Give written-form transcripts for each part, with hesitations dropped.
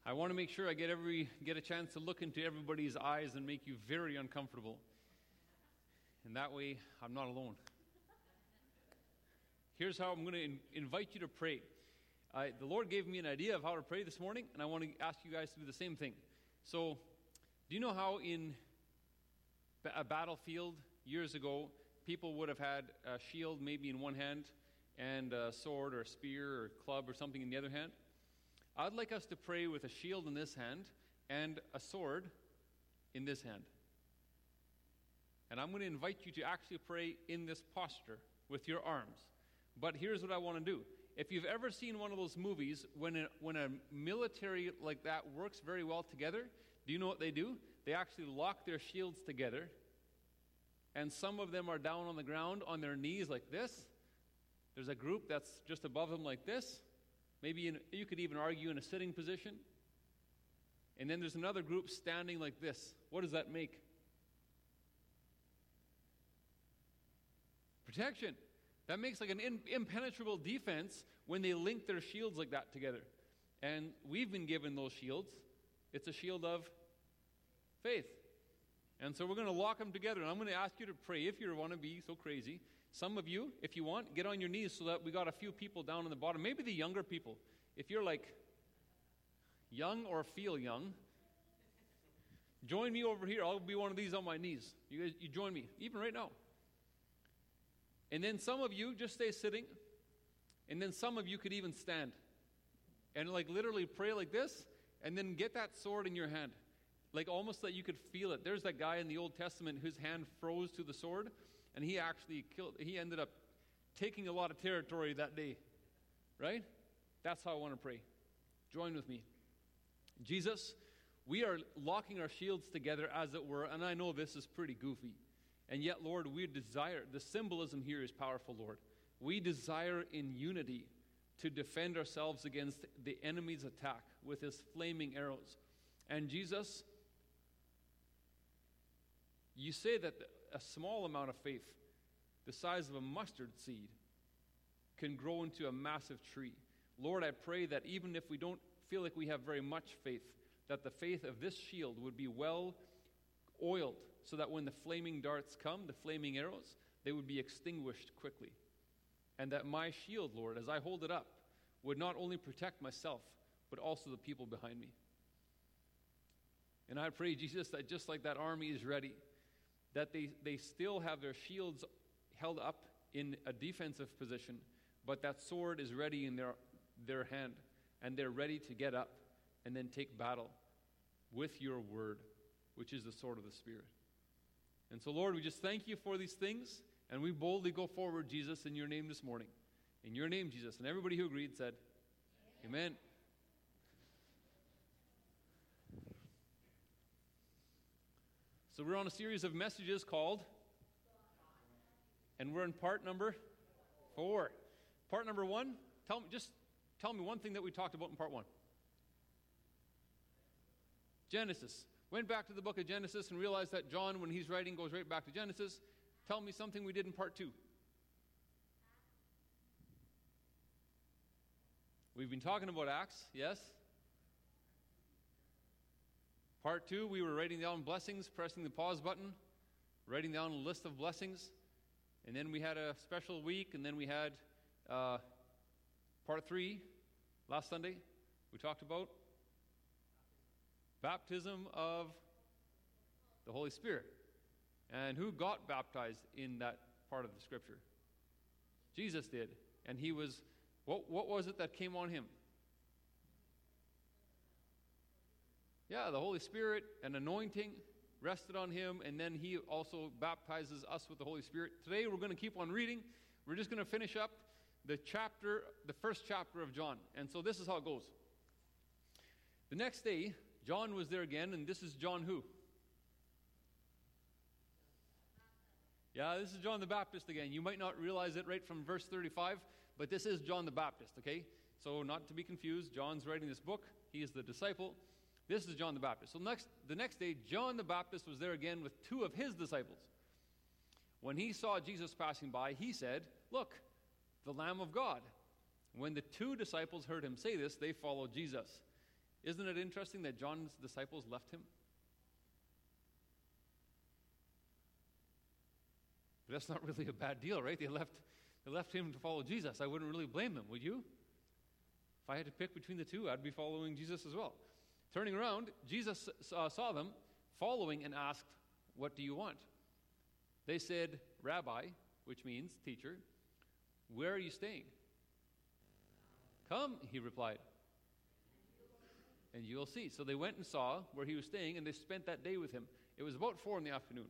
I want to make sure I get a chance to look into everybody's eyes and make you very uncomfortable. And that way, I'm not alone. Here's how I'm going to invite you to pray. The Lord gave me an idea of how to pray this morning, and I want to ask you guys to do the same thing. So, do you know how in a battlefield years ago, people would have had a shield maybe in one hand and a sword or a spear or club or something in the other hand? I'd like us to pray with a shield in this hand and a sword in this hand. And I'm going to invite you to actually pray in this posture with your arms. But here's what I want to do. If you've ever seen one of those movies, when a military like that works very well together, do you know what they do? They actually lock their shields together, and some of them are down on the ground on their knees like this. There's a group that's just above them like this. Maybe you could even argue in a sitting position. And then there's another group standing like this. What does that make? Protection. That makes like an impenetrable defense when they link their shields like that together. And we've been given those shields. It's a shield of faith. And so we're going to lock them together. And I'm going to ask you to pray if you want to be so crazy. Some of you, if you want, get on your knees so that we got a few people down on the bottom. Maybe the younger people. If you're like young or feel young, join me over here. I'll be one of these on my knees. You guys, you join me, even right now. And then some of you just stay sitting. And then some of you could even stand. And like literally pray like this. And then get that sword in your hand. Like almost that you could feel it. There's that guy in the Old Testament whose hand froze to the sword. And he actually he ended up taking a lot of territory that day. Right? That's how I want to pray. Join with me. Jesus, we are locking our shields together as it were. And I know this is pretty goofy. And yet, Lord, we desire, the symbolism here is powerful, Lord. We desire in unity to defend ourselves against the enemy's attack with his flaming arrows. And Jesus, you say that a small amount of faith, the size of a mustard seed, can grow into a massive tree. Lord, I pray that even if we don't feel like we have very much faith, that the faith of this shield would be well oiled so that when the flaming darts come, the flaming arrows, they would be extinguished quickly. And that my shield, Lord, as I hold it up, would not only protect myself, but also the people behind me. And I pray, Jesus, that just like that army is ready, that they still have their shields held up in a defensive position, but that sword is ready in their hand, and they're ready to get up and then take battle with your word, which is the sword of the Spirit. And so, Lord, we just thank you for these things, and we boldly go forward, Jesus, in your name this morning. In your name, Jesus. And everybody who agreed said, Amen. So we're on a series of messages called, and we're in part number 4. Part number 1, tell me one thing that we talked about in part 1. Genesis. Went back to the book of Genesis and realized that John, when he's writing, goes right back to Genesis. Tell me something we did in part 2. We've been talking about Acts, yes? Part 2, we were writing down blessings, pressing the pause button, writing down a list of blessings. And then we had a special week, and then we had part 3 last Sunday. We talked about baptism of the Holy Spirit. And who got baptized in that part of the Scripture? Jesus did. And he was, what was it that came on him? Yeah, the Holy Spirit, an anointing rested on him, and then he also baptizes us with the Holy Spirit. Today we're going to keep on reading. We're just going to finish up the first chapter of John. And so this is how it goes. The next day, John was there again, and this is John who? Yeah, this is John the Baptist again. You might not realize it right from verse 35, but this is John the Baptist, okay? So not to be confused, John's writing this book. He is the disciple. This is John the Baptist. So the next day, John the Baptist was there again with 2 of his disciples. When he saw Jesus passing by, he said, "Look, the Lamb of God." When the 2 disciples heard him say this, they followed Jesus. Isn't it interesting that John's disciples left him? But that's not really a bad deal, right? They left him to follow Jesus. I wouldn't really blame them, would you? If I had to pick between the two, I'd be following Jesus as well. Turning around, Jesus saw them following and asked, "What do you want?" They said, "Rabbi," which means teacher, "where are you staying?" "Come," he replied, "and you'll see." So they went and saw where he was staying, and they spent that day with him. It was about 4 p.m.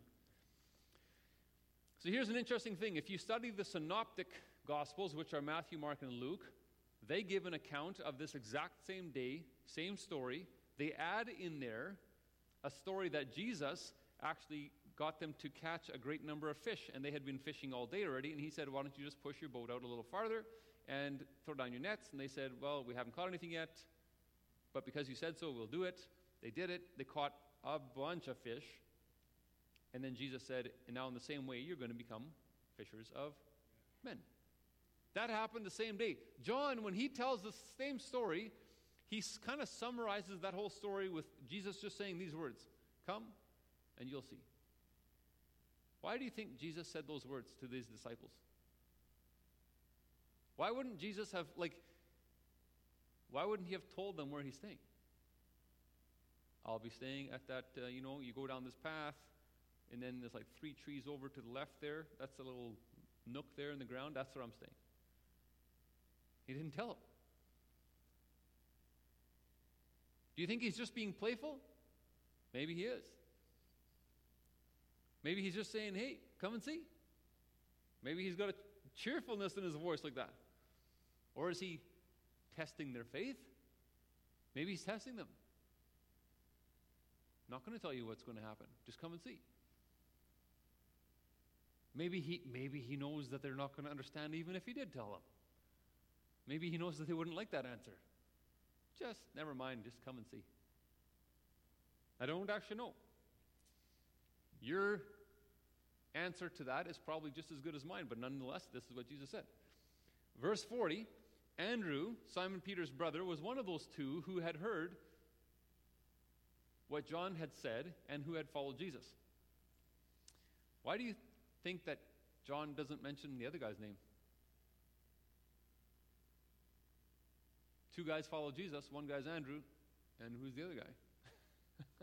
So here's an interesting thing. If you study the synoptic Gospels, which are Matthew, Mark, and Luke, they give an account of this exact same day, same story. They add in there a story that Jesus actually got them to catch a great number of fish, and they had been fishing all day already, and he said, "Why don't you just push your boat out a little farther and throw down your nets?" And they said, "Well, we haven't caught anything yet, but because you said so, we'll do it." They did it. They caught a bunch of fish. And then Jesus said, "And now in the same way, you're going to become fishers of men." That happened the same day. John, when he tells the same story, he kind of summarizes that whole story with Jesus just saying these words, "Come, and you'll see." Why do you think Jesus said those words to these disciples? Why wouldn't Jesus have, why wouldn't he have told them where he's staying? "I'll be staying at that, you go down this path, and then there's 3 trees over to the left there. That's a little nook there in the ground. That's where I'm staying." He didn't tell them. Do you think he's just being playful? Maybe he is. Maybe he's just saying, "Hey, come and see." Maybe he's got a cheerfulness in his voice like that. Or is he testing their faith? Maybe he's testing them. "Not going to tell you what's going to happen. Just come and see." Maybe he knows that they're not going to understand even if he did tell them. Maybe he knows that they wouldn't like that answer. Just never mind, just come and see. I don't actually know. Your answer to that is probably just as good as mine, but nonetheless, this is what Jesus said. Verse 40, Andrew, Simon Peter's brother, was one of those two who had heard what John had said and who had followed Jesus. Why do you think that John doesn't mention the other guy's name? 2 guys followed Jesus, 1 guy's Andrew, and who's the other guy?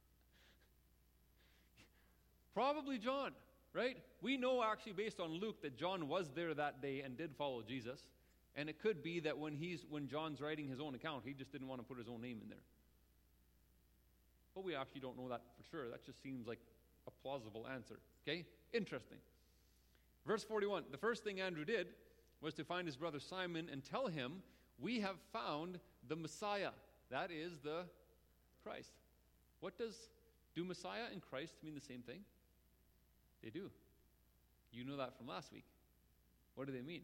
Probably John, right? We know actually based on Luke that John was there that day and did follow Jesus, and it could be that when John's writing his own account, he just didn't want to put his own name in there. But we actually don't know that for sure. That just seems like a plausible answer. Okay? Interesting. Verse 41, the first thing Andrew did was to find his brother Simon and tell him, "We have found the Messiah." That is the Christ. Do Messiah and Christ mean the same thing? They do. You know that from last week. What do they mean?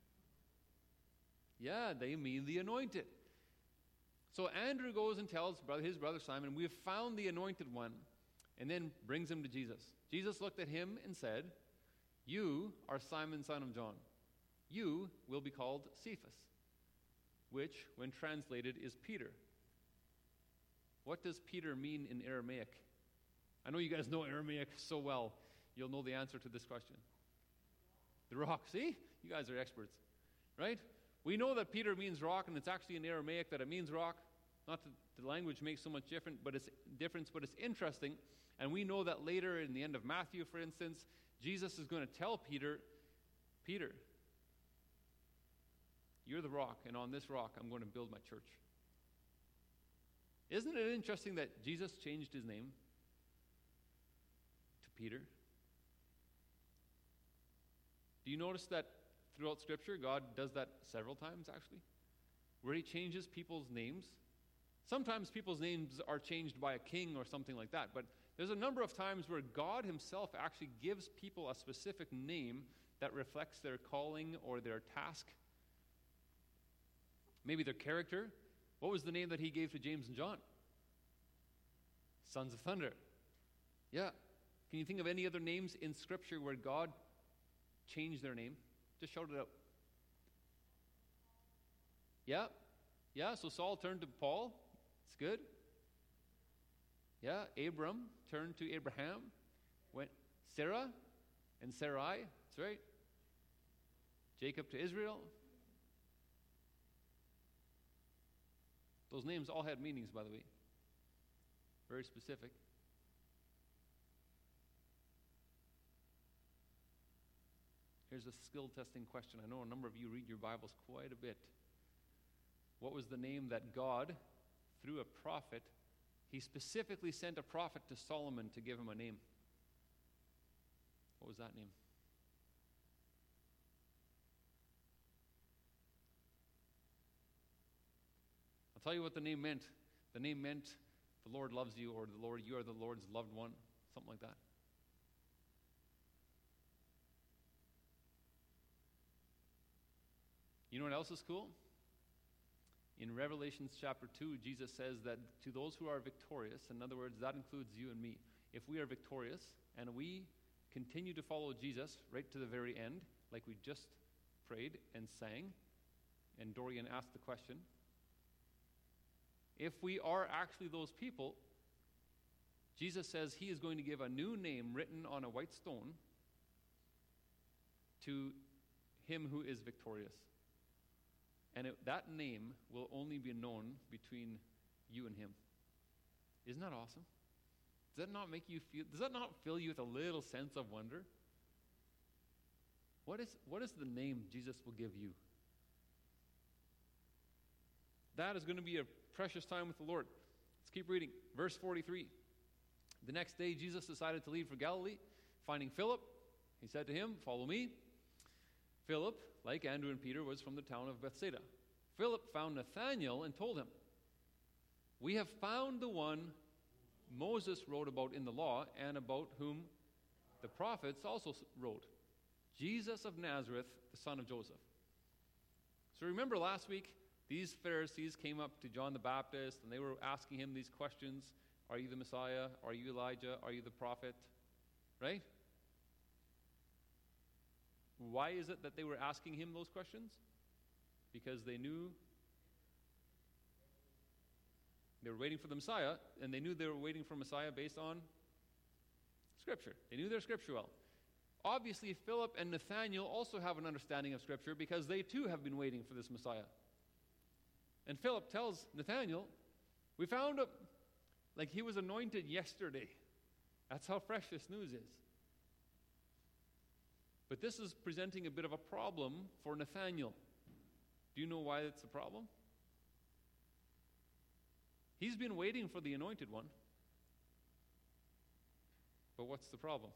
Yeah, they mean the anointed. So Andrew goes and tells his brother Simon, "We have found the anointed one," and then brings him to Jesus. Jesus looked at him and said, "You are Simon, son of John. You will be called Cephas," which, when translated, is Peter. What does Peter mean in Aramaic? I know you guys know Aramaic so well. You'll know the answer to this question. The rock. See? You guys are experts, right? We know that Peter means rock, and it's actually in Aramaic that it means rock. Not that the language makes so much difference, but it's interesting. And we know that later in the end of Matthew, for instance, Jesus is going to tell Peter, "Peter, you're the rock, and on this rock I'm going to build my church." Isn't it interesting that Jesus changed his name to Peter? Do you notice that throughout Scripture, God does that several times, actually, where he changes people's names? Sometimes people's names are changed by a king or something like that, but there's a number of times where God himself actually gives people a specific name that reflects their calling or their task. Maybe their character. What was the name that he gave to James and John? Sons of Thunder. Yeah. Can you think of any other names in Scripture where God changed their name? Just shout it out. Yeah. Yeah, so Saul turned to Paul. It's good. Yeah, Abram turned to Abraham, went Sarah and Sarai. That's right. Jacob to Israel. Those names all had meanings, by the way. Very specific. Here's a skill testing question. I know a number of you read your Bibles quite a bit. What was the name that God, through a prophet, he specifically sent a prophet to Solomon to give him a name? What was that name? I'll tell you what the name meant. The name meant the Lord loves you, or the Lord, you are the Lord's loved one, something like that. You know what else is cool? In Revelation chapter 2, Jesus says that to those who are victorious, in other words, that includes you and me, if we are victorious and we continue to follow Jesus right to the very end, like we just prayed and sang, and Dorian asked the question, if we are actually those people, Jesus says he is going to give a new name written on a white stone to him who is victorious. And that name will only be known between you and him. Isn't that awesome? Does that not make you feel, does that not fill you with a little sense of wonder? What is the name Jesus will give you? That is going to be a precious time with the Lord. Let's keep reading. Verse 43. The next day Jesus decided to leave for Galilee. Finding Philip, he said to him, "Follow me." Philip, like Andrew and Peter, was from the town of Bethsaida. Philip found Nathanael and told him, "We have found the one Moses wrote about in the law and about whom the prophets also wrote, Jesus of Nazareth, the son of Joseph." So remember last week, these Pharisees came up to John the Baptist and they were asking him these questions. Are you the Messiah? Are you Elijah? Are you the prophet? Right? Why is it that they were asking him those questions? Because they knew they were waiting for the Messiah, and they knew they were waiting for Messiah based on Scripture. They knew their Scripture well. Obviously, Philip and Nathanael also have an understanding of Scripture because they too have been waiting for this Messiah. And Philip tells Nathanael, "We found him like he was anointed yesterday." That's how fresh this news is. But this is presenting a bit of a problem for Nathanael. Do you know why it's a problem? He's been waiting for the anointed one. But what's the problem?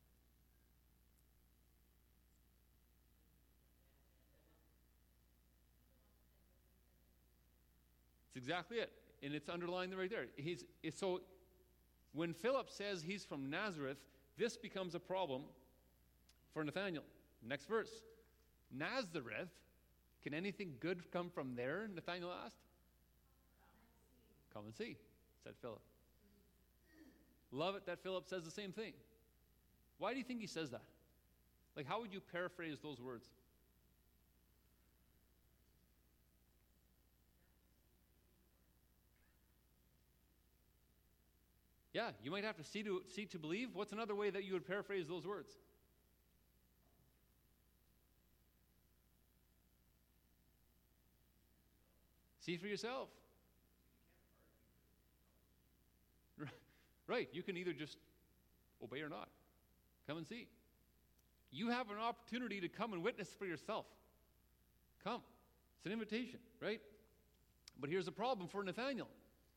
It's exactly it. And it's underlined right there. So when Philip says he's from Nazareth, this becomes a problem for Nathanael. Next verse. Nazareth, can anything good come from there? Nathanael asked. Come and see, said Philip. Love it that Philip says the same thing. Why do you think he says that? Like, how would you paraphrase those words? Yeah, you might have to see to believe. What's another way that you would paraphrase those words? See for yourself. Right, you can either just obey or not. Come and see. You have an opportunity to come and witness for yourself. Come. It's an invitation, right? But here's the problem for Nathanael.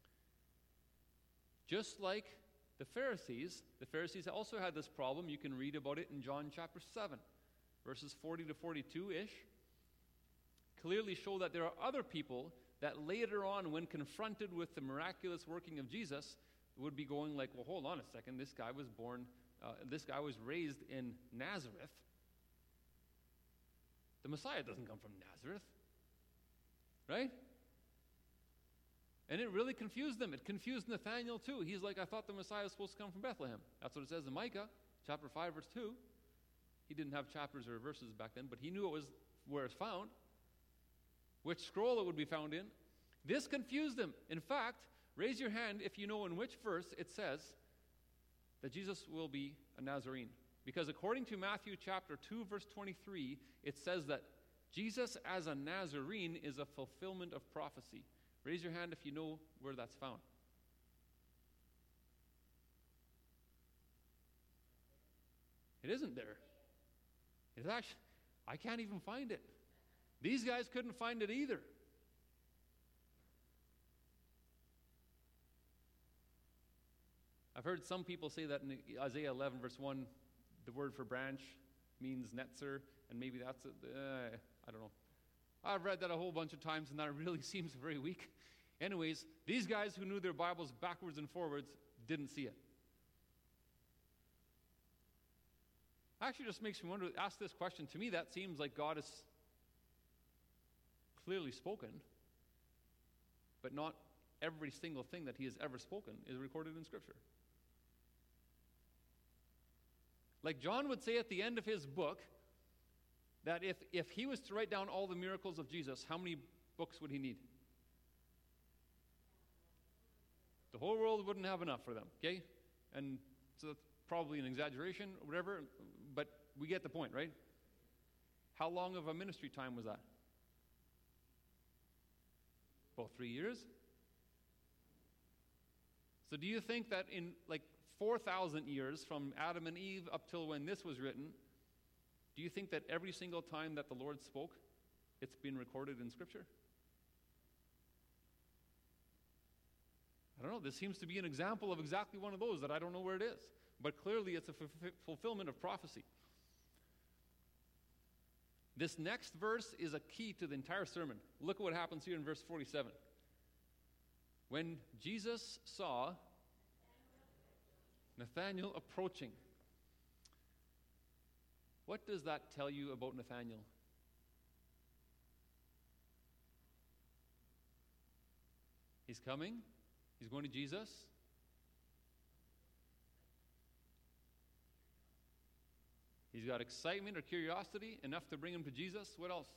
Just like the Pharisees also had this problem. You can read about it in John chapter 7, verses 40 to 42-ish. Clearly show that there are other people that later on, when confronted with the miraculous working of Jesus, would be going like, well, hold on a second, this guy was raised in Nazareth. The Messiah doesn't come from Nazareth. Right? And it really confused them. It confused Nathanael too. He's like, I thought the Messiah was supposed to come from Bethlehem. That's what it says in Micah, chapter 5, verse 2. He didn't have chapters or verses back then, but he knew it was where it's found, which scroll it would be found in. This confused them. In fact, Raise your hand if you know in which verse it says that Jesus will be a Nazarene. Because according to Matthew chapter 2, verse 23, it says that Jesus as a Nazarene is a fulfillment of prophecy. Raise your hand if you know where that's found. It isn't there. It's actually, I can't even find it. These guys couldn't find it either. I've heard some people say that in Isaiah 11, verse 1, the word for branch means netzer, and maybe that's it. I don't know. I've read that a whole bunch of times, and that really seems very weak. Anyways, these guys who knew their Bibles backwards and forwards didn't see it. Actually, just makes me wonder, ask this question. To me, that seems like God has clearly spoken, but not every single thing that he has ever spoken is recorded in Scripture. Like John would say at the end of his book, that if he was to write down all the miracles of Jesus, how many books would he need? The whole world wouldn't have enough for them, okay? And so that's probably an exaggeration or whatever, but we get the point, right? How long of a ministry time was that? About 3 years? So do you think that in like 4,000 years from Adam and Eve up till when this was written, do you think that every single time that the Lord spoke, it's been recorded in Scripture? I don't know. This seems to be an example of exactly one of those that I don't know where it is. But clearly it's a fulfillment of prophecy. This next verse is a key to the entire sermon. Look at what happens here in verse 47. When Jesus saw Nathanael approaching, what does that tell you about Nathanael? He's coming. He's going to Jesus. He's got excitement or curiosity enough to bring him to Jesus. What else?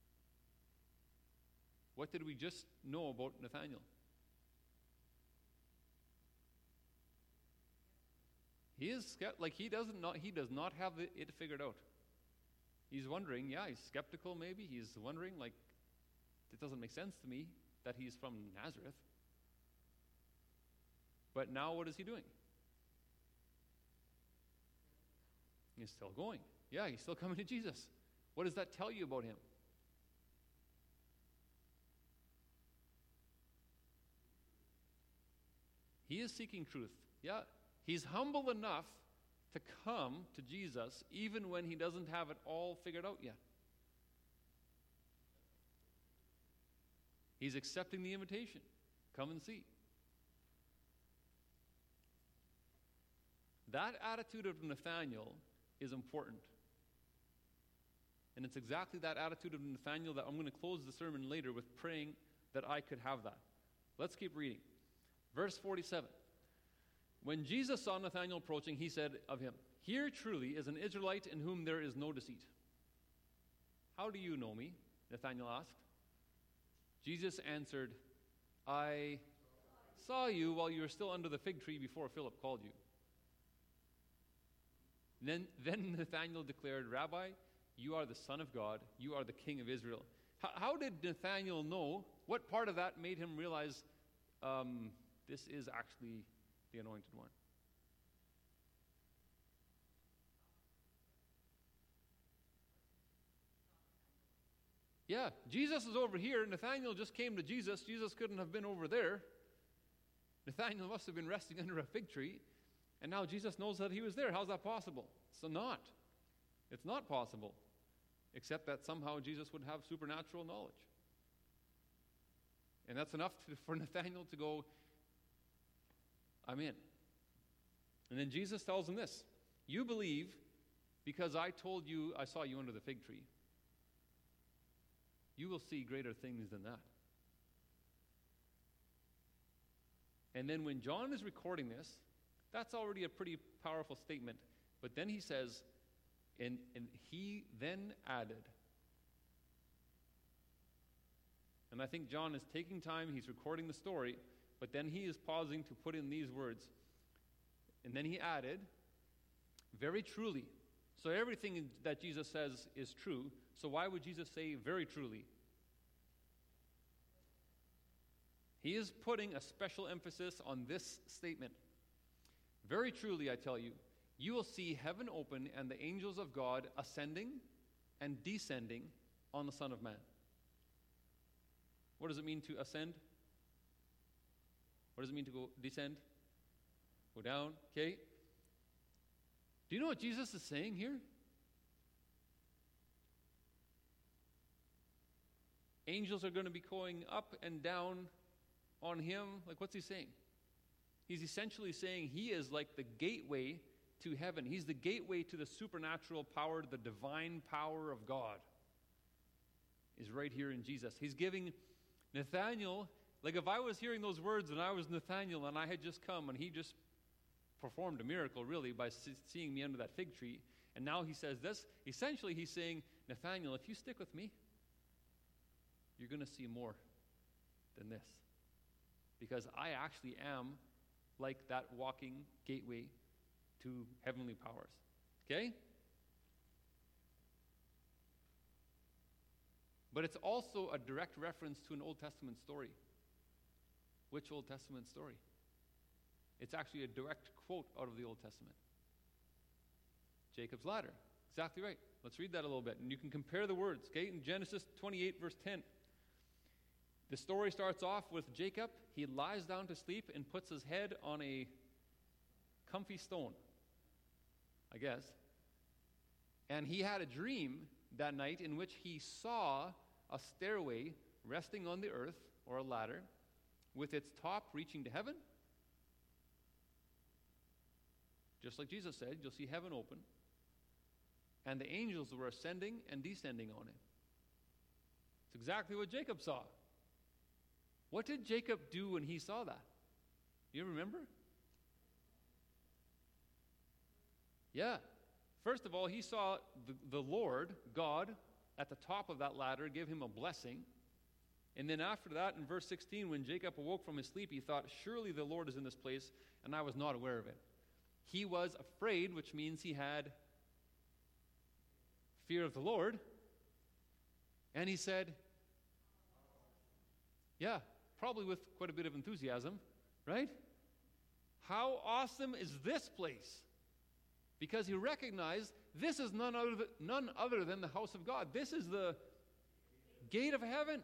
What did we just know about Nathanael? He does not have it figured out. He's wondering, he's skeptical maybe. He's wondering, it doesn't make sense to me that he's from Nazareth. But now what is he doing? He's still going. Yeah, he's still coming to Jesus. What does that tell you about him? He is seeking truth. Yeah, he's humble enough to come to Jesus even when he doesn't have it all figured out yet. He's accepting the invitation. Come and see. That attitude of Nathanael is important. And it's exactly that attitude of Nathanael that I'm going to close the sermon later with praying that I could have that. Let's keep reading. Verse 47. When Jesus saw Nathanael approaching, he said of him, "Here truly is an Israelite in whom there is no deceit." "How do you know me?" Nathanael asked. Jesus answered, "I saw you while you were still under the fig tree before Philip called you." Then Nathanael declared, "Rabbi, you are the Son of God. You are the King of Israel." How did Nathanael know? What part of that made him realize this is actually the Anointed One? Yeah, Jesus is over here. Nathanael just came to Jesus. Jesus couldn't have been over there. Nathanael must have been resting under a fig tree. And now Jesus knows that he was there. How's that possible? It's not possible. Except that somehow Jesus would have supernatural knowledge. And that's enough for Nathanael to go, "I'm in." And then Jesus tells him this: "You believe because I told you I saw you under the fig tree. You will see greater things than that." And then when John is recording this, that's already a pretty powerful statement. But then he says, and he then added. And I think John is taking time, he's recording the story, But then he is pausing to put in these words. And then he added, very truly. So everything that Jesus says is true. So why would Jesus say very truly? He is putting a special emphasis on this statement. Very truly, I tell you, you will see heaven open and the angels of God ascending and descending on the Son of Man. What does it mean to ascend? What does it mean to go descend? Go down, okay? Do you know what Jesus is saying here? Angels are going to be going up and down on him. Like, what's he saying? He's essentially saying he is like the gateway to heaven. He's the gateway to the supernatural power, the divine power of God is right here in Jesus. He's giving Nathanael, like if I was hearing those words and I was Nathanael and I had just come and he just performed a miracle really by seeing me under that fig tree, and now he says this, essentially he's saying, Nathanael, if you stick with me, you're going to see more than this. Because I actually am like that walking gateway to heavenly powers. Okay? But it's also a direct reference to an Old Testament story. Which Old Testament story? It's actually a direct quote out of the Old Testament. Jacob's ladder. Exactly right. Let's read that a little bit. And you can compare the words. Okay? In Genesis 28, verse 10. The story starts off with Jacob. He lies down to sleep and puts his head on a comfy stone, I guess. And he had a dream that night in which he saw a stairway resting on the earth, or a ladder, with its top reaching to heaven. Just like Jesus said, you'll see heaven open. And the angels were ascending and descending on it. It's exactly what Jacob saw. What did Jacob do when he saw that? You remember? Yeah. First of all, he saw the Lord, God, at the top of that ladder, give him a blessing. And then after that, in verse 16, when Jacob awoke from his sleep, he thought, surely the Lord is in this place, and I was not aware of it. He was afraid, which means he had fear of the Lord. And he said, yeah, probably with quite a bit of enthusiasm, right? How awesome is this place? Because he recognized this is none other than the house of God. This is the gate of heaven.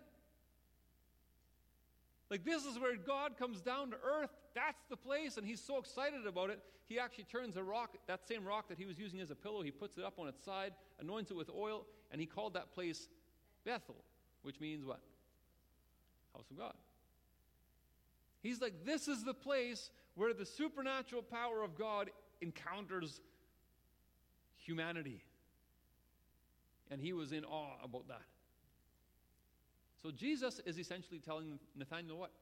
Like, this is where God comes down to earth. That's the place, and he's so excited about it, he actually turns a rock, that same rock that he was using as a pillow, he puts it up on its side, anoints it with oil, and he called that place Bethel, which means what? House of God. He's like, this is the place where the supernatural power of God encounters humanity. And he was in awe about that. So Jesus is essentially telling Nathanael what?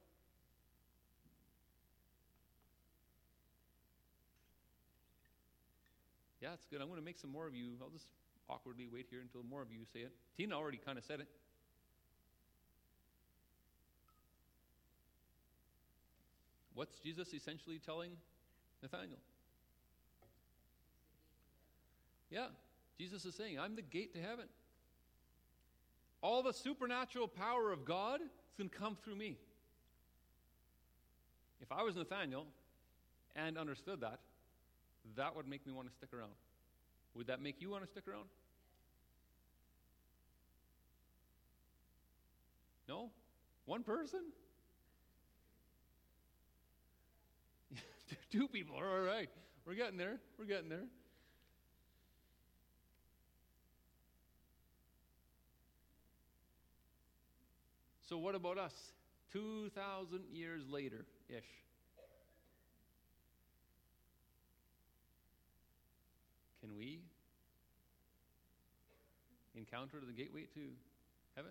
Yeah, it's good. I'm going to make some more of you. I'll just awkwardly wait here until more of you say it. Tina already kind of said it. What's Jesus essentially telling Nathanael? Yeah, Jesus is saying, I'm the gate to heaven. All the supernatural power of God is going to come through me. If I was Nathanael and understood that, that would make me want to stick around. Would that make you want to stick around? No? One person? Two people. All right. We're getting there. We're getting there. So what about us? 2,000 years later-ish. Can we encounter the gateway to heaven?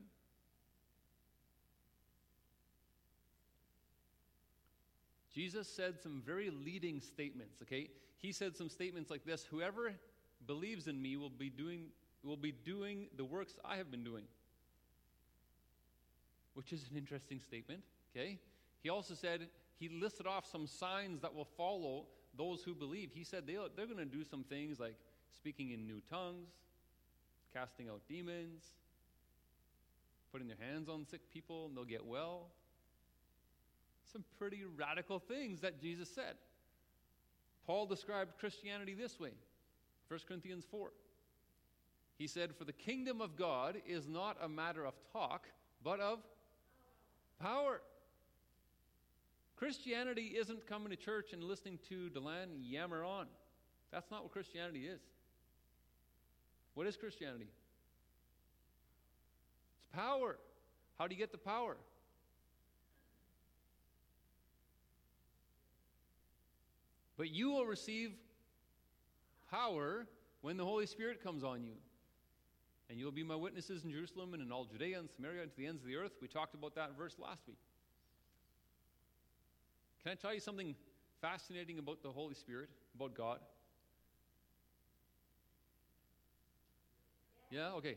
Jesus said some very leading statements, okay? He said some statements like this: whoever believes in me will be doing the works I have been doing. Which is an interesting statement, okay? He also said he listed off some signs that will follow those who believe. He said they're going to do some things like speaking in new tongues, casting out demons, putting their hands on sick people and they'll get well. Some pretty radical things that Jesus said. Paul described Christianity this way, 1 Corinthians 4. He said, "For the kingdom of God is not a matter of talk, but of power." Christianity isn't coming to church and listening to Delan yammer on. That's not what Christianity is. What is Christianity? It's power. How do you get the power? But you will receive power when the Holy Spirit comes on you. And you'll be my witnesses in Jerusalem and in all Judea and Samaria and to the ends of the earth. We talked about that verse last week. Can I tell you something fascinating about the Holy Spirit, about God? Yeah? Okay.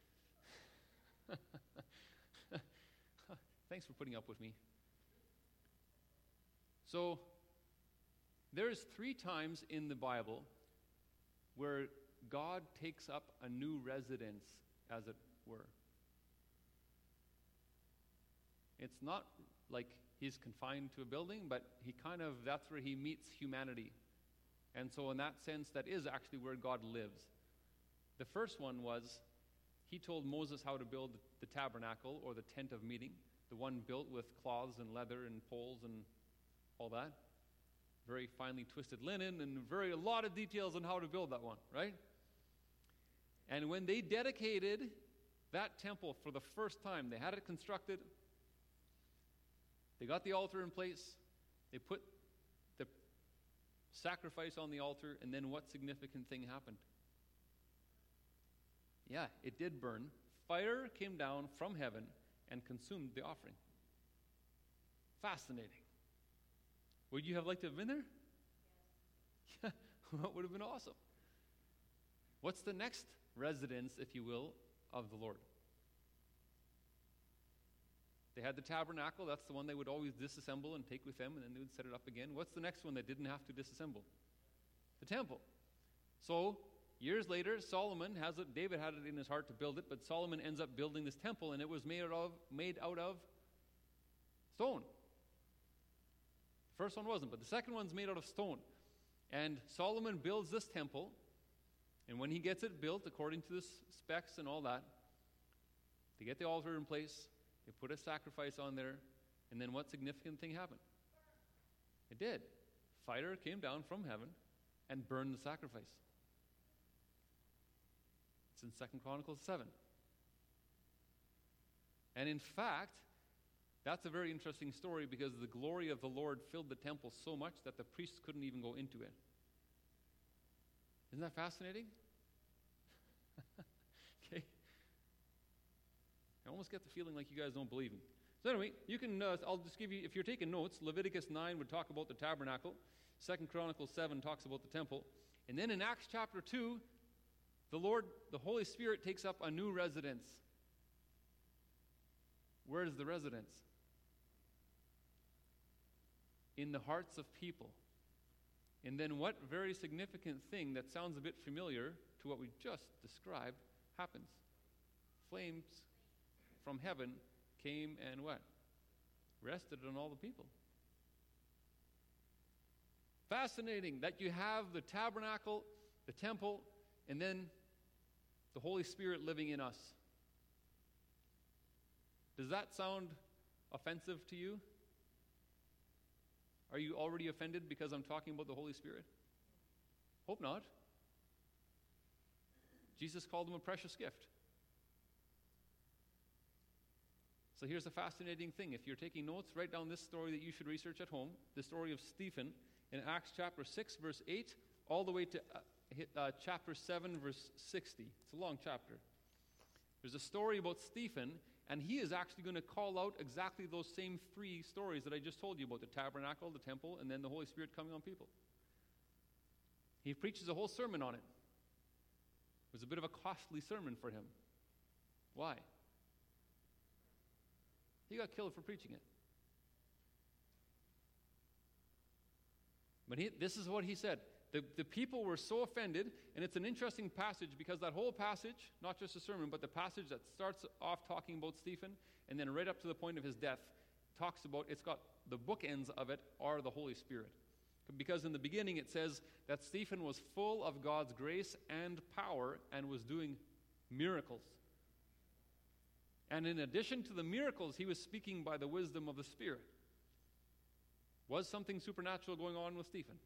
Thanks for putting up with me. So, there's 3 times in the Bible where God takes up a new residence, as it were. It's not like he's confined to a building, but that's where he meets humanity. And so in that sense, that is actually where God lives. The first one was, he told Moses how to build the tabernacle, or the tent of meeting, the one built with cloths and leather and poles and all that. Very finely twisted linen and a lot of details on how to build that one, right? And when they dedicated that temple for the first time, they had it constructed, they got the altar in place, they put the sacrifice on the altar, and then what significant thing happened? Yeah, it did burn. Fire came down from heaven and consumed the offering. Fascinating. Would you have liked to have been there? Yes. Yeah, that would have been awesome. What's the next residence, if you will, of the Lord? They had the tabernacle. That's the one they would always disassemble and take with them, and then they would set it up again. What's the next one they didn't have to disassemble? The temple. So, years later, David had it in his heart to build it, but Solomon ends up building this temple, and it was made out of stone. The first one wasn't, but the second one's made out of stone. And Solomon builds this temple, and when he gets it built according to the specs and all that, they get the altar in place, they put a sacrifice on there, and then what significant thing happened? It did. Fire came down from heaven and burned the sacrifice. It's in 2 Chronicles 7. And in fact, that's a very interesting story, because the glory of the Lord filled the temple so much that the priests couldn't even go into it. Isn't that fascinating? Okay. I almost get the feeling like you guys don't believe me. So anyway, you can, I'll just give you, if you're taking notes, Leviticus 9 would talk about the tabernacle. 2 Chronicles 7 talks about the temple. And then in Acts chapter 2, the Holy Spirit takes up a new residence. Where is the residence? In the hearts of people. And then what very significant thing that sounds a bit familiar to what we just described happens? Flames from heaven came and what? Rested on all the people. Fascinating that you have the tabernacle, the temple, and then the Holy Spirit living in us. Does that sound offensive to you? Are you already offended because I'm talking about the Holy Spirit? Hope not. Jesus called him a precious gift. So here's a fascinating thing. If you're taking notes, write down this story that you should research at home. The story of Stephen in Acts chapter 6, verse 8, all the way to chapter 7, verse 60. It's a long chapter. There's a story about Stephen, and he is actually going to call out exactly those same 3 stories that I just told you about: the tabernacle, the temple, and then the Holy Spirit coming on people. He preaches a whole sermon on it. It was a bit of a costly sermon for him. Why? He got killed for preaching it. But this is what he said. The people were so offended, and it's an interesting passage because that whole passage, not just a sermon, but the passage that starts off talking about Stephen, and then right up to the point of his death, talks about, it's got the bookends of it are the Holy Spirit. Because in the beginning it says that Stephen was full of God's grace and power and was doing miracles. And in addition to the miracles, he was speaking by the wisdom of the Spirit. Was something supernatural going on with Stephen?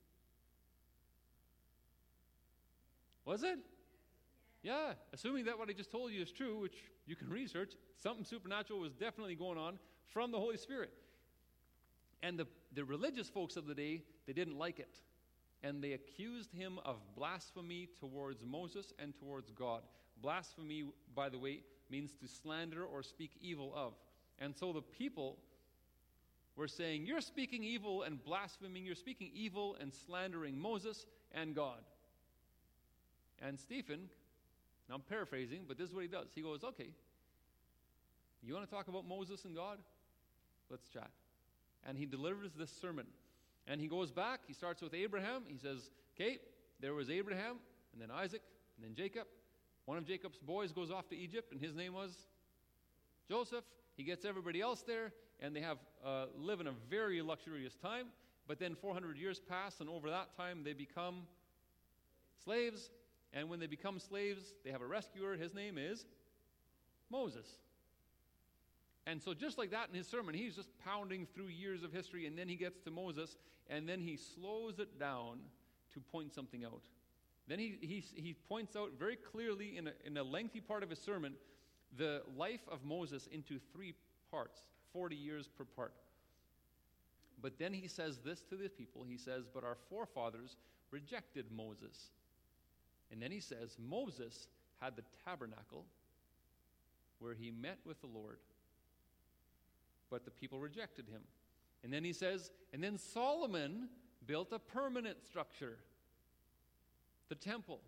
Was it? Yeah, assuming that what I just told you is true, which you can research, something supernatural was definitely going on from the Holy Spirit. And the religious folks of the day, they didn't like it. And they accused him of blasphemy towards Moses and towards God. Blasphemy, by the way, means to slander or speak evil of. And so the people were saying, you're speaking evil and blaspheming, you're speaking evil and slandering Moses and God. And Stephen, now I'm paraphrasing, but this is what he does. He goes, okay, you want to talk about Moses and God? Let's chat. And he delivers this sermon. And he goes back, he starts with Abraham. He says, okay, there was Abraham, and then Isaac, and then Jacob. One of Jacob's boys goes off to Egypt, and his name was Joseph. He gets everybody else there, and they have live in a very luxurious time. But then 400 years pass, and over that time they become slaves. And when they become slaves, they have a rescuer. His name is Moses. And so just like that in his sermon, he's just pounding through years of history, and then he gets to Moses, and then he slows it down to point something out. Then he points out very clearly in a lengthy part of his sermon the life of Moses into 3 parts, 40 years per part. But then he says this to the people. He says, but our forefathers rejected Moses. And then he says, Moses had the tabernacle where he met with the Lord, but the people rejected him. And then he says, and then Solomon built a permanent structure, the temple.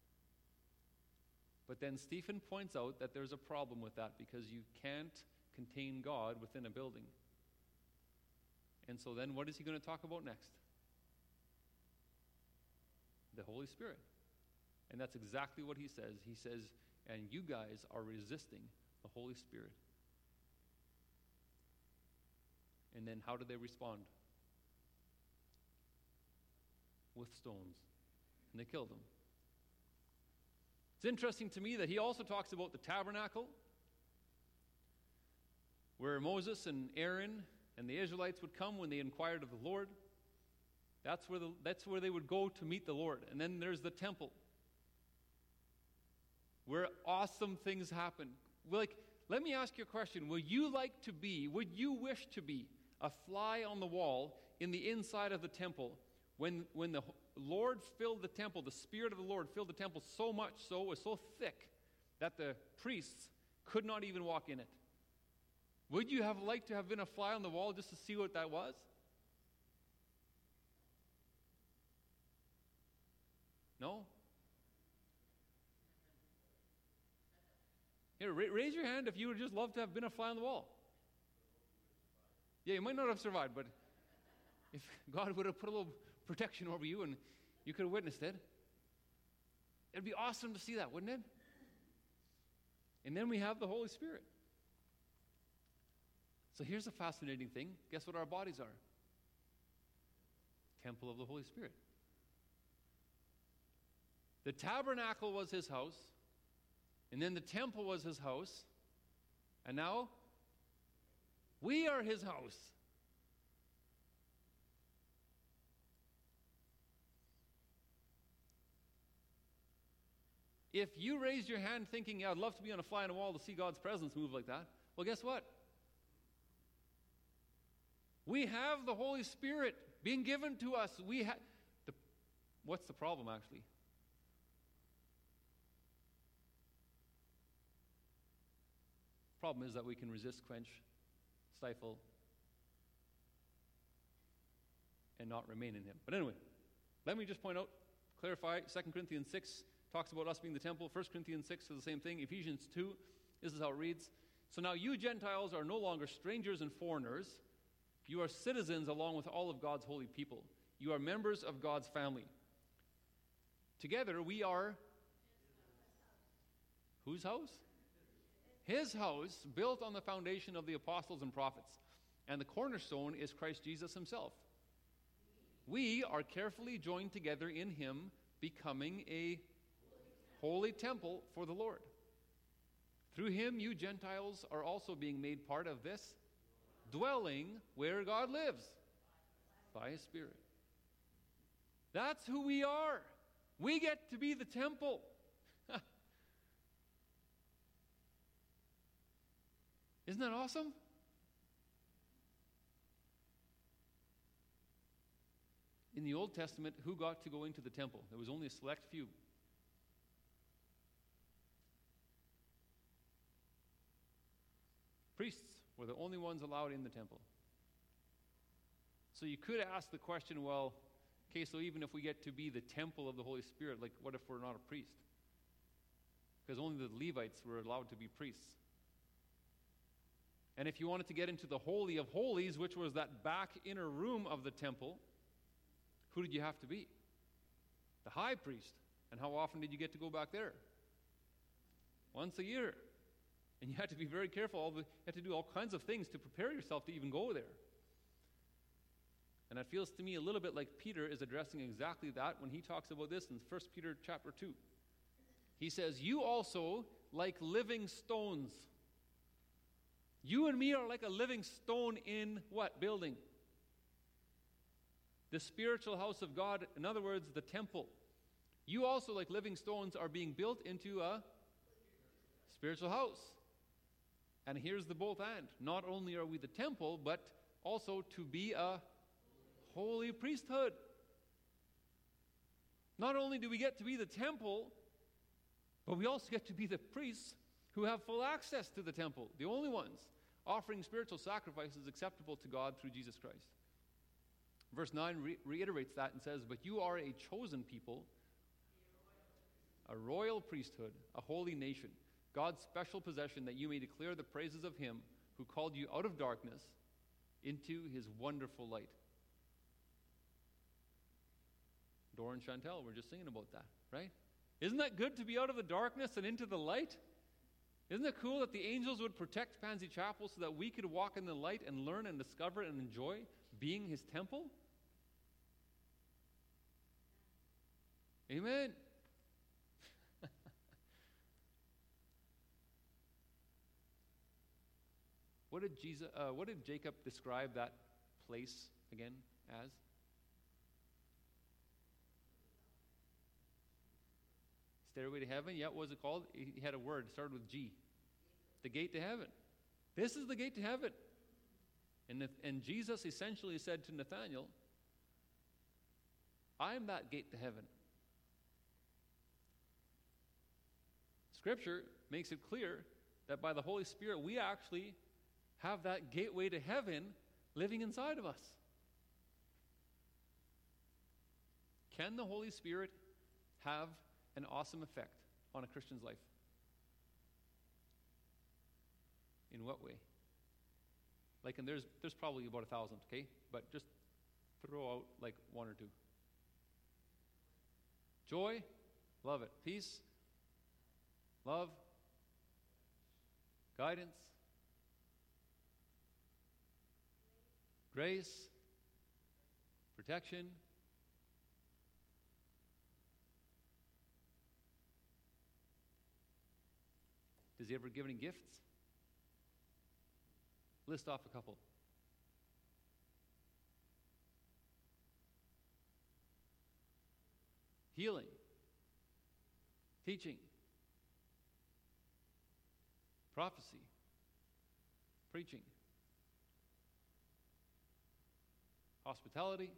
But then Stephen points out that there's a problem with that because you can't contain God within a building. And so then what is he going to talk about next? The Holy Spirit. And that's exactly what he says. He says, and you guys are resisting the Holy Spirit. And then how do they respond? With stones. And they killed him. It's interesting to me that he also talks about the tabernacle, where Moses and Aaron and the Israelites would come when they inquired of the Lord. That's where they would go to meet the Lord. And then there's the temple, where awesome things happen. Let me ask you a question. Would you wish to be a fly on the wall in the inside of the temple when the Lord filled the temple, the Spirit of the Lord filled the temple so much so, it was so thick that the priests could not even walk in it? Would you have liked to have been a fly on the wall just to see what that was? No? Here, raise your hand if you would just love to have been a fly on the wall. Yeah, you might not have survived, but if God would have put a little protection over you and you could have witnessed it, it'd be awesome to see that, wouldn't it? And then we have the Holy Spirit. So here's a fascinating thing. Guess what our bodies are? Temple of the Holy Spirit. The tabernacle was his house, and then the temple was his house, and now we are his house. If you raised your hand thinking, yeah, I'd love to be on a fly on a wall to see God's presence move like that, well, guess what? We have the Holy Spirit being given to us. What's the problem, actually? The problem is that we can resist, quench, stifle, and not remain in him. But anyway, let me just point out, clarify, 2 Corinthians 6 talks about us being the temple. 1 Corinthians 6 is the same thing. Ephesians 2, this is how it reads. So now you Gentiles are no longer strangers and foreigners. You are citizens along with all of God's holy people. You are members of God's family. Together we are whose house? His house, built on the foundation of the apostles and prophets. And the cornerstone is Christ Jesus himself. We are carefully joined together in him, becoming a holy temple for the Lord. Through him, you Gentiles are also being made part of this dwelling where God lives by his Spirit. That's who we are. We get to be the temple. Isn't that awesome? In the Old Testament, who got to go into the temple? There was only a select few. Priests were the only ones allowed in the temple. So you could ask the question, well, okay, so even if we get to be the temple of the Holy Spirit, like what if we're not a priest? Because only the Levites were allowed to be priests. And if you wanted to get into the Holy of Holies, which was that back inner room of the temple, who did you have to be? The high priest. And how often did you get to go back there? Once a year. And you had to be very careful. You had to do all kinds of things to prepare yourself to even go there. And it feels to me a little bit like Peter is addressing exactly that when he talks about this in 1 Peter chapter 2. He says, you also, like living stones. You and me are like a living stone in what building? The spiritual house of God, in other words, the temple. You also, like living stones, are being built into a spiritual house. And here's the both and. Not only are we the temple, but also to be a holy priesthood. Not only do we get to be the temple, but we also get to be the priests who have full access to the temple, the only ones offering spiritual sacrifices acceptable to God through Jesus Christ. Verse 9 reiterates that and says, but you are a chosen people, a royal priesthood, a holy nation, God's special possession, that you may declare the praises of him who called you out of darkness into his wonderful light. Dora and Chantel were just singing about that, right? Isn't that good to be out of the darkness and into the light? Isn't it cool that the angels would protect Pansy Chapel so that we could walk in the light and learn and discover and enjoy being his temple? Amen. What did Jacob describe that place again as? Stairway to heaven? Yeah, what was it called? He had a word, it started with G. The gate to heaven. This is the gate to heaven. And Jesus essentially said to Nathanael, I'm that gate to heaven. Scripture makes it clear that by the Holy Spirit, we actually have that gateway to heaven living inside of us. Can the Holy Spirit have an awesome effect on a Christian's life? In what way? Like, and there's probably about 1,000, okay? But just throw out like one or two. Joy, love it. Peace, love, guidance, grace, protection, does he ever give any gifts? List off a couple. Healing, teaching, prophecy, preaching, hospitality,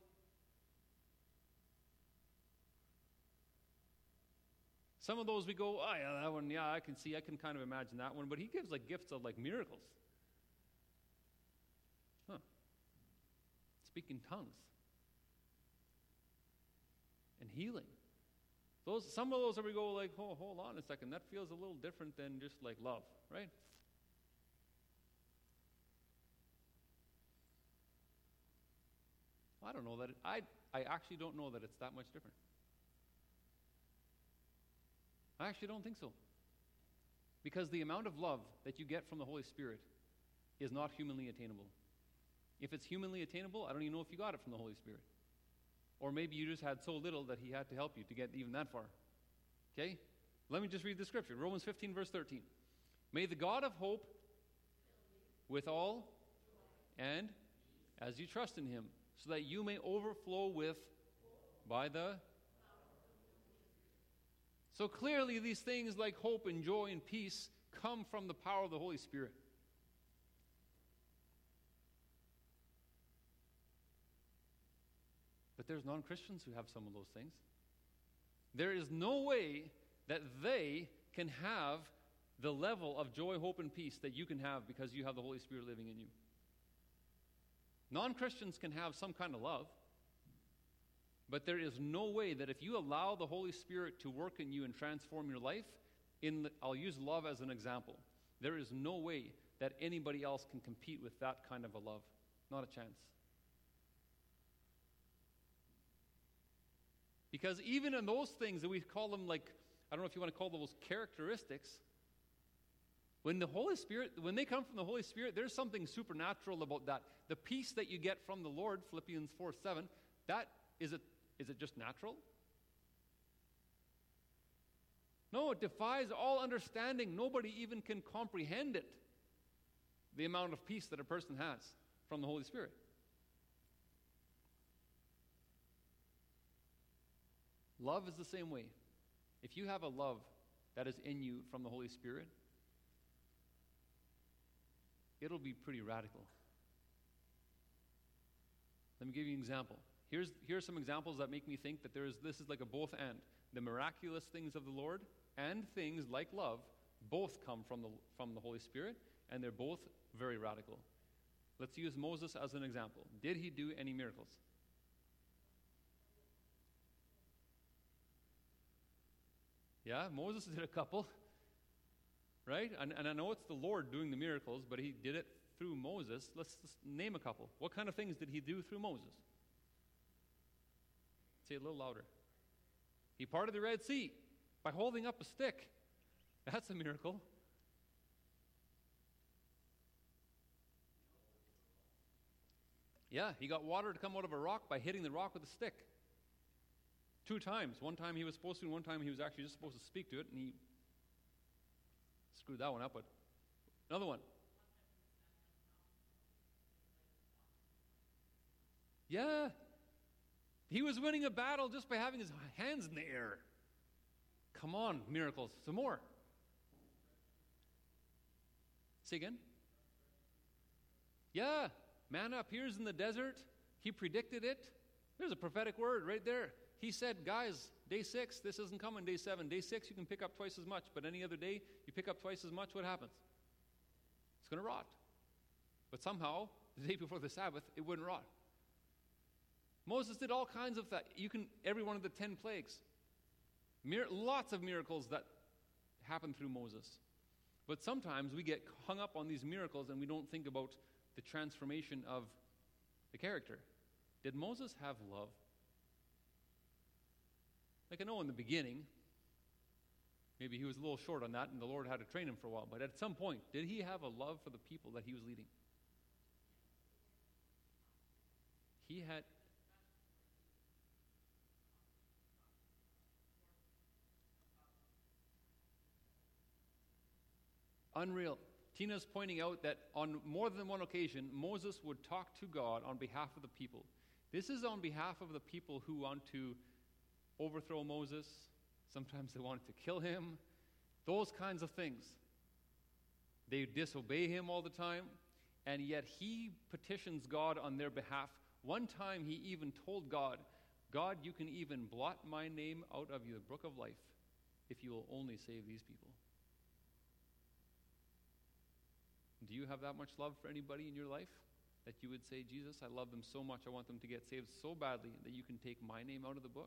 some of those we go, oh yeah, that one, yeah, I can kind of imagine that one, but he gives like gifts of like miracles. Speaking tongues and healing. Some of those are we go like, oh, hold on a second, that feels a little different than just like love, right? I don't know that I actually don't know that it's that much different. I actually don't think so. Because the amount of love that you get from the Holy Spirit is not humanly attainable. If it's humanly attainable, I don't even know if you got it from the Holy Spirit. Or maybe you just had so little that he had to help you to get even that far. Okay? Let me just read the scripture. Romans 15, verse 13. May the God of hope with all and as you trust in him, so that you may overflow with by the... So clearly these things like hope and joy and peace come from the power of the Holy Spirit. But there's non-Christians who have some of those things. There is no way that they can have the level of joy, hope, and peace that you can have because you have the Holy Spirit living in you. Non-Christians can have some kind of love, but there is no way that if you allow the Holy Spirit to work in you and transform your life, I'll use love as an example. There is no way that anybody else can compete with that kind of a love. Not a chance. Because even in those things that we call them, like, I don't know if you want to call those characteristics, when they come from the Holy Spirit, there's something supernatural about that. The peace that you get from the Lord, Philippians 4:7, that is it just natural? No, it defies all understanding. Nobody even can comprehend it, the amount of peace that a person has from the Holy Spirit. Love is the same way. If you have a love that is in you from the Holy Spirit, it'll be pretty radical. Let me give you an example. Here's some examples that make me think that this is like a both and. The miraculous things of the Lord and things like love both come from the Holy Spirit, and they're both very radical. Let's use Moses as an example. Did he do any miracles? Yeah, Moses did a couple, right? And I know it's the Lord doing the miracles, but he did it through Moses. Let's just name a couple. What kind of things did he do through Moses? Say it a little louder. He parted the Red Sea by holding up a stick. That's a miracle. Yeah, he got water to come out of a rock by hitting the rock with a stick. 2 times. One time he was supposed to, and one time he was actually just supposed to speak to it, and he screwed that one up. But another one. Yeah. He was winning a battle just by having his hands in the air. Come on, miracles. Some more. Say again. Yeah. Manna appears in the desert. He predicted it. There's a prophetic word right there. He said, guys, day 6, this isn't coming day 7. Day 6, you can pick up twice as much, but any other day, you pick up twice as much, what happens? It's going to rot. But somehow, the day before the Sabbath, it wouldn't rot. Moses did all kinds of that. Every one of the 10 plagues. Lots of miracles that happened through Moses. But sometimes we get hung up on these miracles and we don't think about the transformation of the character. Did Moses have love? Like I know in the beginning, maybe he was a little short on that and the Lord had to train him for a while. But at some point, did he have a love for the people that he was leading? He had... Unreal. Tina's pointing out that on more than one occasion, Moses would talk to God on behalf of the people. This is on behalf of the people who want to overthrow Moses. Sometimes they wanted to kill him. Those kinds of things. They disobey him all the time, and yet he petitions God on their behalf. One time he even told God, God, you can even blot my name out of your book of life if you will only save these people. Do you have that much love for anybody in your life that you would say, Jesus, I love them so much, I want them to get saved so badly that you can take my name out of the book?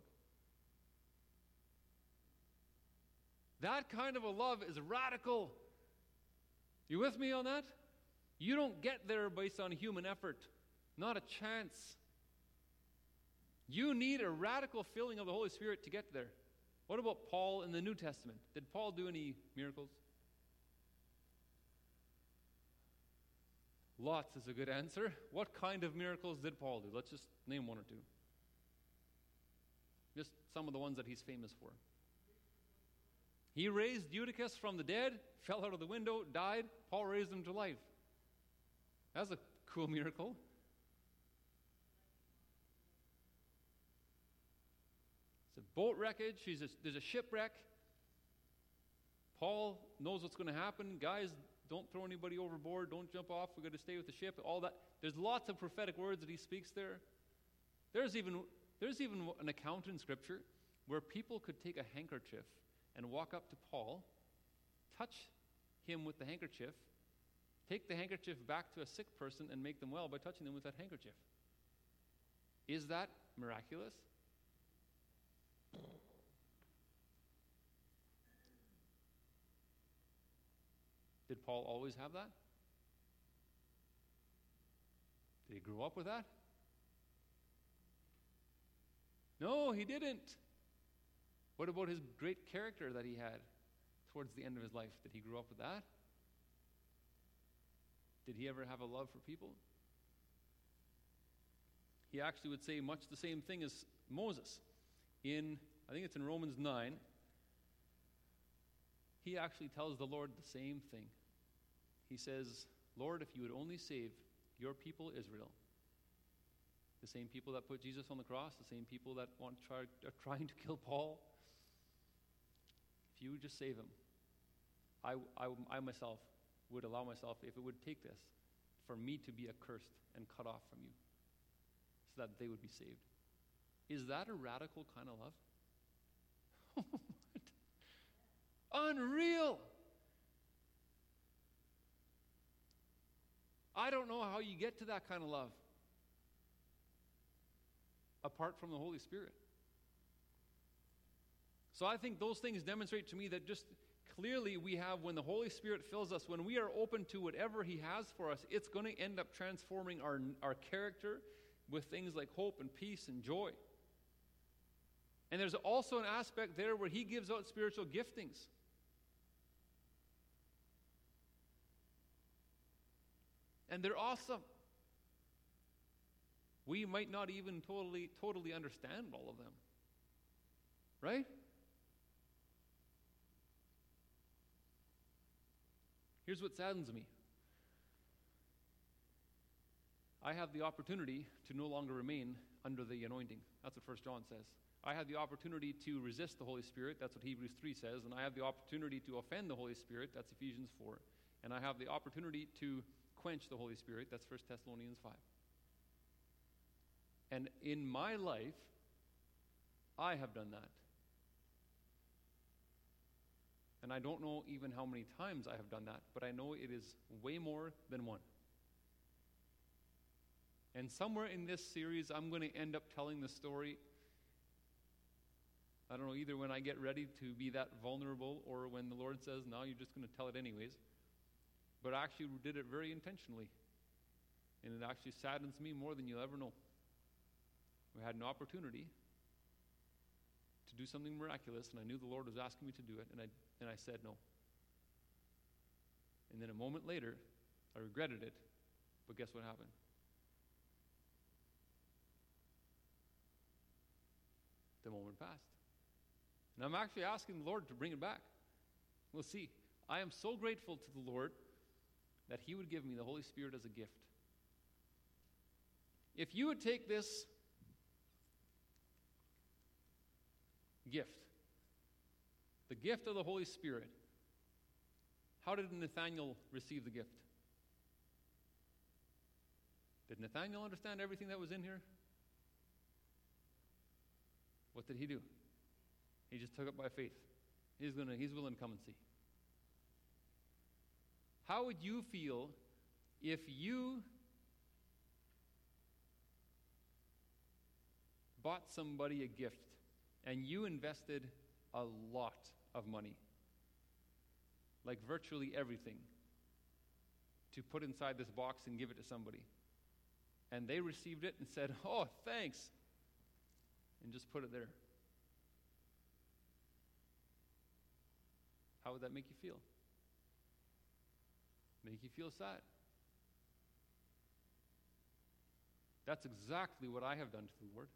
That kind of a love is radical. You with me on that? You don't get there based on human effort. Not a chance. You need a radical filling of the Holy Spirit to get there. What about Paul in the New Testament? Did Paul do any miracles? Lots is a good answer. What kind of miracles did Paul do? Let's just name one or two. Just some of the ones that he's famous for. He raised Eutychus from the dead, fell out of the window, died. Paul raised him to life. That's a cool miracle. It's a boat wreckage. There's a shipwreck. Paul knows what's going to happen. Guys, don't throw anybody overboard. Don't jump off. We've got to stay with the ship. All that. There's lots of prophetic words that he speaks there. There's even an account in Scripture where people could take a handkerchief and walk up to Paul, touch him with the handkerchief, take the handkerchief back to a sick person and make them well by touching them with that handkerchief. Is that miraculous? Did Paul always have that? Did he grow up with that? No, he didn't. What about his great character that he had towards the end of his life? Did he grow up with that? Did he ever have a love for people? He actually would say much the same thing as Moses. I think it's in Romans 9, he actually tells the Lord the same thing. He says, Lord, if you would only save your people Israel, the same people that put Jesus on the cross, the same people that are trying to kill Paul, if you would just save him, I myself would allow myself, if it would take this, for me to be accursed and cut off from you, so that they would be saved. Is that a radical kind of love? Unreal! I don't know how you get to that kind of love apart from the Holy Spirit. So I think those things demonstrate to me that just clearly we have, when the Holy Spirit fills us, when we are open to whatever He has for us, it's going to end up transforming our character with things like hope and peace and joy. And there's also an aspect there where He gives out spiritual giftings. And they're awesome. We might not even totally understand all of them. Right? Here's what saddens me. I have the opportunity to no longer remain under the anointing. That's what 1 John says. I have the opportunity to resist the Holy Spirit. That's what Hebrews 3 says. And I have the opportunity to offend the Holy Spirit. That's Ephesians 4. And I have the opportunity to quench the Holy Spirit. That's 1 Thessalonians 5. And in my life, I have done that. And I don't know even how many times I have done that, but I know it is way more than one. And somewhere in this series, I'm going to end up telling the story. I don't know, either when I get ready to be that vulnerable or when the Lord says, no, you're just going to tell it anyways. But I actually did it very intentionally. And it actually saddens me more than you'll ever know. We had an opportunity to do something miraculous, and I knew the Lord was asking me to do it, and I said no. And then a moment later, I regretted it, but guess what happened? The moment passed. And I'm actually asking the Lord to bring it back. We'll see. I am so grateful to the Lord that He would give me the Holy Spirit as a gift. If you would take this gift, the gift of the Holy Spirit, how did Nathanael receive the gift? Did Nathanael understand everything that was in here? What did he do? He just took it by faith. He's willing to come and see. How would you feel if you bought somebody a gift and you invested a lot of money, like virtually everything, to put inside this box and give it to somebody, and they received it and said, "Oh, thanks. and just put it there. How would that make you feel? Make you feel sad. That's exactly what I have done to the Lord.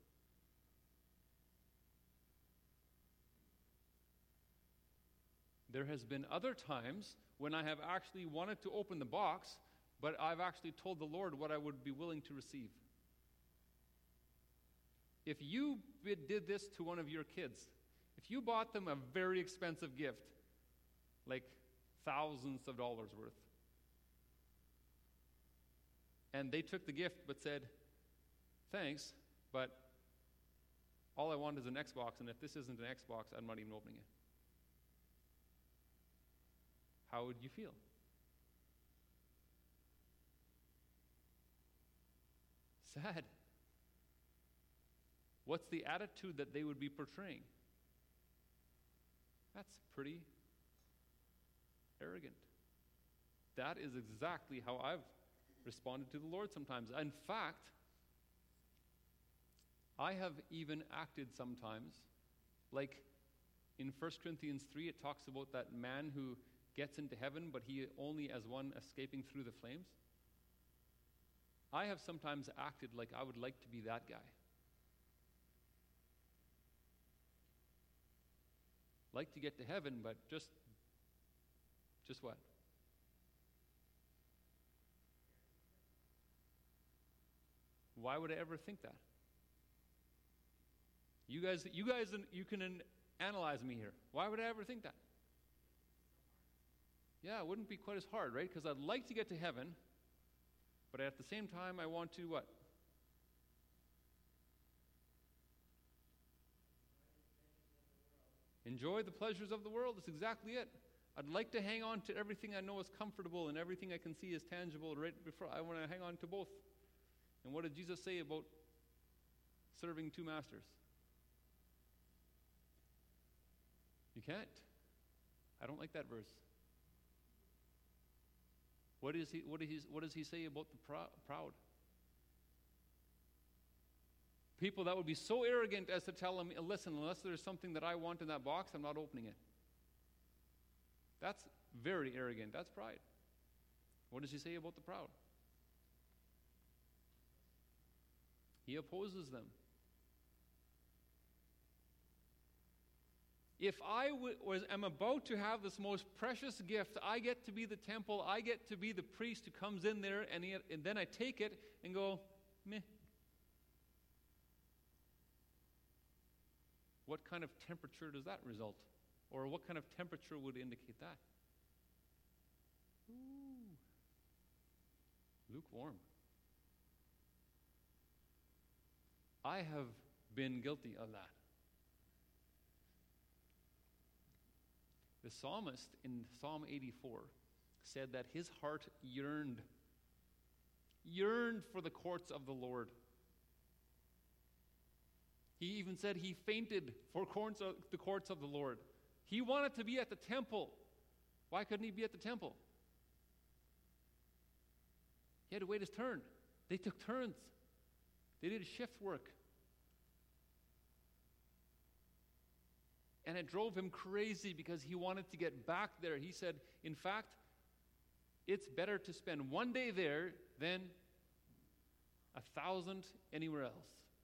There has been other times when I have actually wanted to open the box, but I've actually told the Lord what I would be willing to receive. If you did this to one of your kids, if you bought them a very expensive gift, like thousands of dollars worth, and they took the gift but said, thanks, but all I want is an Xbox, and if this isn't an Xbox, I'm not even opening it. How would you feel? Sad. What's the attitude that they would be portraying? That's pretty arrogant. That is exactly how I've responded to the Lord sometimes. In fact, I have even acted sometimes, like in 1 Corinthians 3, it talks about that man who gets into heaven, but he only as one escaping through the flames. I have sometimes acted like I would like to be that guy. Like to get to heaven, but just what? Why would I ever think that? You guys, you can analyze me here. Why would I ever think that? Yeah, it wouldn't be quite as hard, right? Because I'd like to get to heaven, but at the same time, I want to what? Enjoy the pleasures of the world. That's exactly it. I'd like to hang on to everything I know is comfortable and everything I can see is tangible right before. I want to hang on to both. And what did Jesus say about serving two masters? You can't. I don't like that verse. What does he say about the proud? People that would be so arrogant as to tell him, listen, unless there's something that I want in that box, I'm not opening it. That's very arrogant. That's pride. What does he say about the proud? He opposes them. If I am about to have this most precious gift, I get to be the temple, I get to be the priest who comes in there, and then I take it and go, meh. What kind of temperature does that result? Or what kind of temperature would indicate that? Ooh. Lukewarm. I have been guilty of that. The psalmist in Psalm 84 said that his heart yearned for the courts of the Lord. He even said he fainted for the courts of the Lord. He wanted to be at the temple. Why couldn't he be at the temple? He had to wait his turn. They took turns. They did shift work. And it drove him crazy because he wanted to get back there. He said, in fact, it's better to spend one day there than 1,000 anywhere else.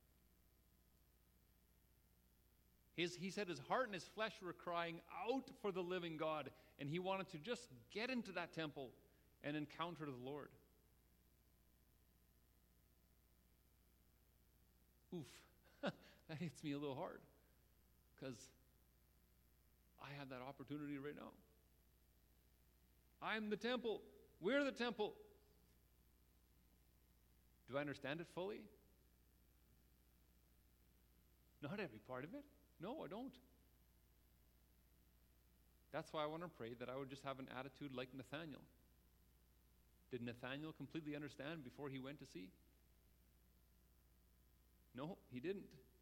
He said his heart and his flesh were crying out for the living God, and he wanted to just get into that temple and encounter the Lord. Oof, that hits me a little hard, because I have that opportunity right now. I'm the temple. We're the temple. Do I understand it fully? Not every part of it. No, I don't. That's why I want to pray that I would just have an attitude like Nathaniel. Did Nathaniel completely understand before he went to see? No, he didn't.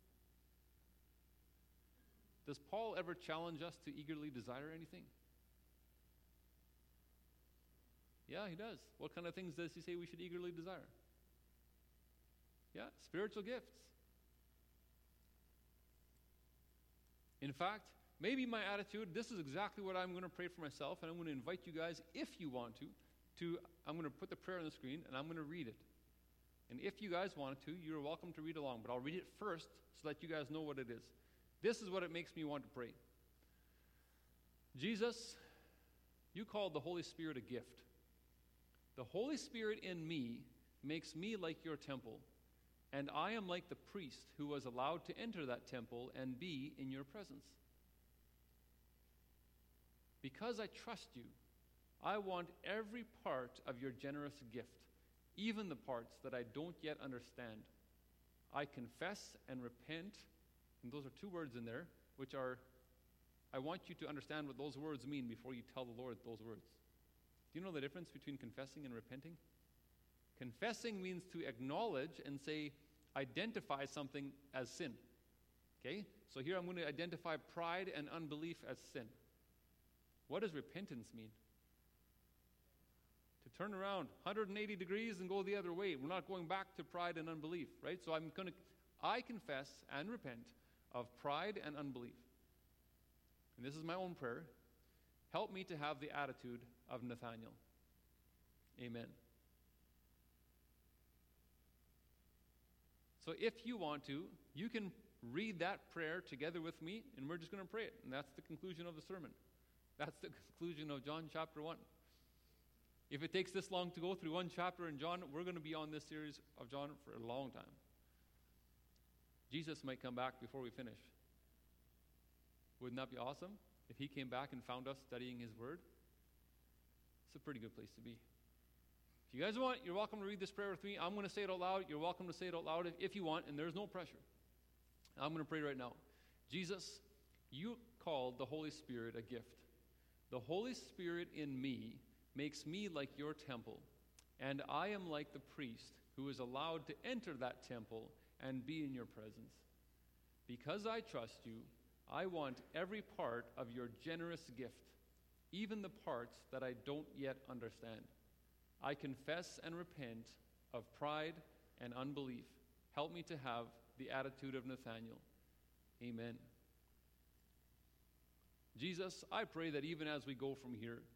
Does Paul ever challenge us to eagerly desire anything? Yeah, he does. What kind of things does he say we should eagerly desire? Yeah, spiritual gifts. In fact, maybe my attitude, this is exactly what I'm going to pray for myself, and I'm going to invite you guys, if you want to I'm going to put the prayer on the screen, and I'm going to read it. And if you guys want to, you're welcome to read along, but I'll read it first so that you guys know what it is. This is what it makes me want to pray. Jesus, you called the Holy Spirit a gift. The Holy Spirit in me makes me like your temple, and I am like the priest who was allowed to enter that temple and be in your presence. Because I trust you, I want every part of your generous gift, even the parts that I don't yet understand. I confess and repent, and those are two words in there, which are, I want you to understand what those words mean before you tell the Lord those words. Do you know the difference between confessing and repenting? Confessing means to acknowledge and say, identify something as sin. Okay? So here I'm going to identify pride and unbelief as sin. What does repentance mean? To turn around 180 degrees and go the other way. We're not going back to pride and unbelief, right? So I confess and repent of pride and unbelief. And this is my own prayer. Help me to have the attitude of Nathaniel. Amen. So if you want to, you can read that prayer together with me, and we're just going to pray it. And that's the conclusion of the sermon. That's the conclusion of John chapter 1. If it takes this long to go through one chapter in John, we're going to be on this series of John for a long time. Jesus might come back before we finish. Wouldn't that be awesome? If he came back and found us studying his word? It's a pretty good place to be. If you guys want, you're welcome to read this prayer with me. I'm going to say it out loud. You're welcome to say it out loud if you want, and there's no pressure. I'm going to pray right now. Jesus, you called the Holy Spirit a gift. The Holy Spirit in me makes me like your temple, and I am like the priest who is allowed to enter that temple and be in your presence. Because I trust you, I want every part of your generous gift, even the parts that I don't yet understand. I confess and repent of pride and unbelief. Help me to have the attitude of Nathaniel. Amen. Jesus, I pray that even as we go from here,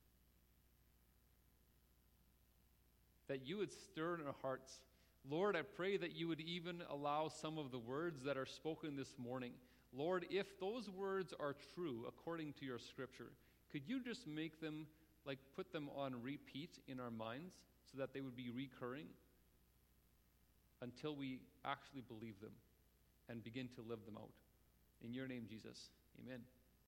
that you would stir in our hearts. Lord, I pray that you would even allow some of the words that are spoken this morning. Lord, if those words are true according to your scripture, could you just make them, put them on repeat in our minds so that they would be recurring until we actually believe them and begin to live them out. In your name, Jesus, amen.